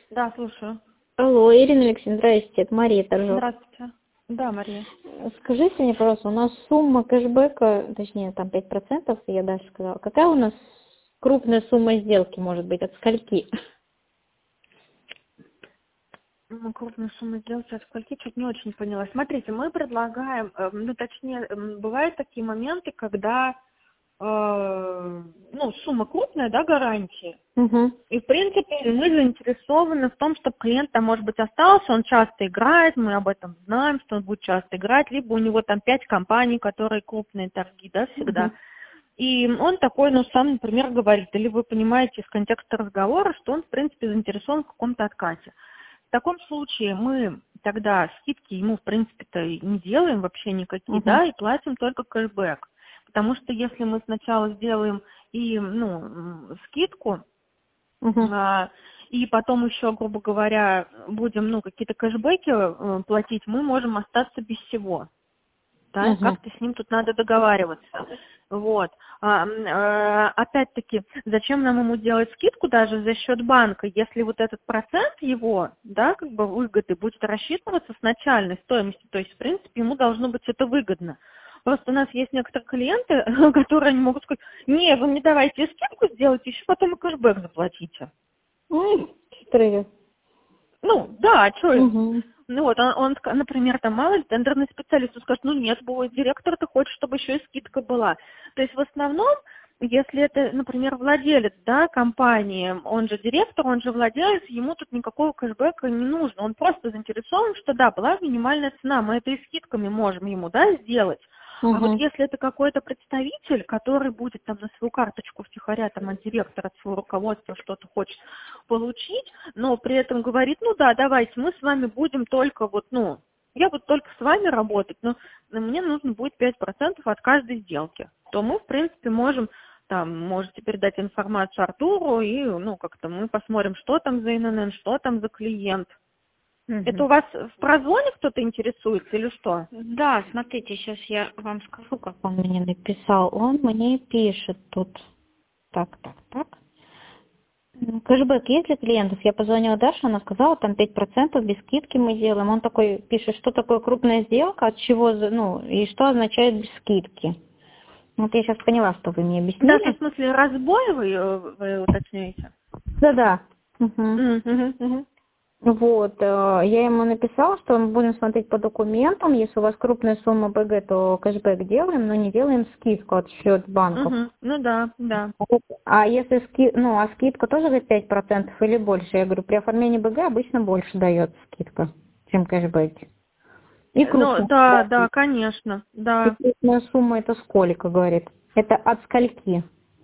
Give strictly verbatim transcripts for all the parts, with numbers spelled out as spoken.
Да, слушаю. Алло, Ирина Алексеевна, здравствуйте, это Мария Торжок. Здравствуйте. Да, Мария. Скажите мне, пожалуйста, у нас сумма кэшбэка, точнее, там пять процентов, я даже сказала. Какая у нас крупная сумма сделки может быть, от скольки? Ну, крупную сумму сделки от скольки, чуть не очень поняла. Смотрите, мы предлагаем, э, ну, точнее, м, бывают такие моменты, когда, э, ну, сумма крупная, да, гарантии. Угу. И, в принципе, мы заинтересованы в том, чтобы клиент там, может быть, остался, он часто играет, мы об этом знаем, что он будет часто играть, либо у него там пять компаний, которые крупные торги, да, всегда. Угу. И он такой, ну, сам, например, говорит, или вы понимаете из контекста разговора, что он, в принципе, заинтересован в каком-то откате. В таком случае мы тогда скидки ему, в принципе-то, не делаем вообще никакие, Угу. да, и платим только кэшбэк. Потому что если мы сначала сделаем и, ну, м, скидку, Угу. а, и потом еще, грубо говоря, будем, ну, какие-то кэшбэки э, платить, мы можем остаться без всего. Да, Угу. как-то с ним тут надо договариваться. Вот. А, м, э, опять-таки, зачем нам ему делать скидку даже за счет банка, если вот этот процент его, да, как бы выгоды будет рассчитываться с начальной стоимости, то есть, в принципе, ему должно быть это выгодно. Просто у нас есть некоторые клиенты, которые не могут сказать, не, вы мне давайте скидку сделайте, еще потом и кэшбэк заплатите. Ой, хитрые. Ну, да, что им? Угу. Ну вот, он, он, ска- например, там мало ли тендерный специалист, он скажет, ну нет, бой, директор, ты хочешь, чтобы еще и скидка была. То есть в основном, если это, например, владелец, да, компании, он же директор, он же владелец, ему тут никакого кэшбэка не нужно. Он просто заинтересован, что да, была минимальная цена, мы это и скидками можем ему, да, сделать. А вот Угу. если это какой-то представитель, который будет там на свою карточку втихаря там от директора, от своего руководства что-то хочет получить, но при этом говорит, ну да, давайте, мы с вами будем только вот, ну, я буду только с вами работать, но мне нужно будет пять процентов от каждой сделки, то мы, в принципе, можем, там, можете передать информацию Артуру, и, ну, как-то мы посмотрим, что там за эн эн эн, что там за клиент. Это Угу. у вас в прозвоне кто-то интересуется или что? Да, смотрите, сейчас я вам скажу, как он мне написал. Он мне пишет тут. Так, так, так. М, Кэшбэк есть для клиентов? Я позвонила Даше, она сказала, там пять процентов без скидки мы делаем. Он такой пишет, что такое крупная сделка, от чего, за- ну, и что означает без скидки. Вот я сейчас поняла, что вы мне Да, в объяснили. смысле, разбой вы, э, вы уточняете? Да-да. Мгм. Мгм, мгм. Вот, э, я ему написала, что мы будем смотреть по документам. Если у вас крупная сумма бэ гэ, то кэшбэк делаем, но не делаем скидку от счет банков. Мгм. Ну да, да. А если ски... ну, а скидка тоже за пять процентов или больше? Я говорю, при оформлении бэ гэ обычно больше дается скидка, чем кэшбэк. И Ну крупная, да, да. да, конечно, И да. крупная сумма это сколько, говорит? Это от скольки?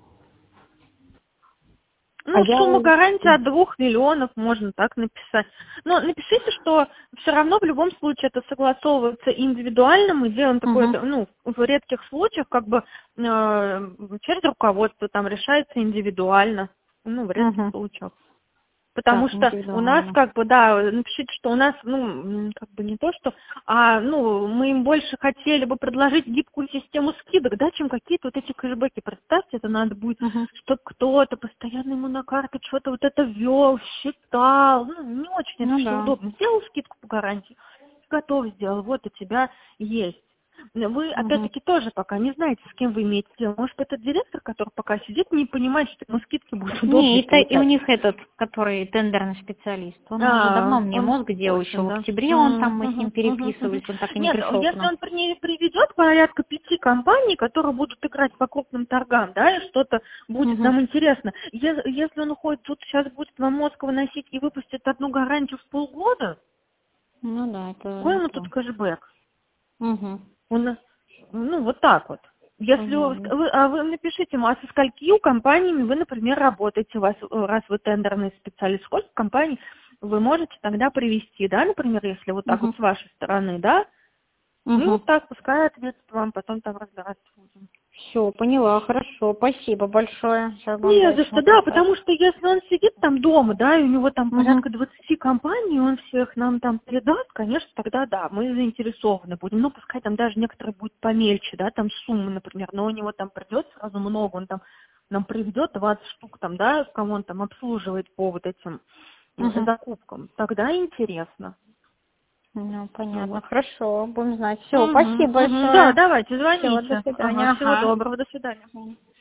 А Ну, сумма я... гарантии от двух миллионов можно так написать. Но напишите, что все равно в любом случае это согласовывается индивидуально. Мы делаем такое, Угу. ну, в редких случаях, как бы э, через руководство там решается индивидуально. Ну, в редких Угу. случаях. Потому Так, что у нас индивидуально. как бы, да, напишите, что у нас, ну, м, как бы не то, что, а, ну, мы им больше хотели бы предложить гибкую систему скидок, да, чем какие-то вот эти кэшбэки. Представьте, это надо будет, Угу. чтобы кто-то постоянно ему на карту что-то вот это ввел, считал. Ну, не очень это Ну все да. удобно. Сделал скидку по гарантии, готов сделал, вот у тебя есть. Вы, Угу. опять-таки, тоже пока не знаете, с кем вы имеете дело. Может, этот директор, который пока сидит, не понимает, что ему скидки будут Не, удобнее это и у получать. них этот, который тендерный специалист, он уже А, давно мне он мозг в делал, еще курсе, в да. октябре он там, М, мы с ним мгм, мгм, мгм. переписывались, он так и не Нет, пришел к если нам. он при- приведет порядка пяти компаний, которые будут играть по крупным торгам, да, и что-то будет Угу. нам интересно. Е- Если он уходит, тут сейчас будет вам мозг выносить и выпустит одну гарантию в полгода, Ну да, это какой не ему то. тут кэшбэк? Угу. Он, ну, вот так вот. Если у- Понятно. вы, а вы напишите ему, а со сколькими компаниями вы, например, работаете, у вас, э, раз вы тендерный специалист, сколько компаний вы можете тогда привести, да, например, если вот так вот Угу. с вашей стороны, да, ну Угу. вот так, пускай ответит вам, потом там разбираться будем. Все, поняла, хорошо, спасибо большое. Сейчас будем Не за дальше что, да, написать. потому что если он сидит там дома, да, и у него там Угу. порядка двадцати компаний, и он всех нам там передаст, конечно, тогда да, мы заинтересованы будем. Ну, пускай там даже некоторые будут помельче, да, там суммы, например, но у него там придет сразу много, он там нам приведет двадцать штук там, да, кого он там обслуживает по вот этим Мгм. закупкам, тогда интересно. Ну, понятно. Вот. Хорошо, будем знать. Все, Мгм, спасибо мгм. Да, большое. давайте, Все, до звоните. свидания. Ага, всего Ага. доброго, до свидания. Мгм.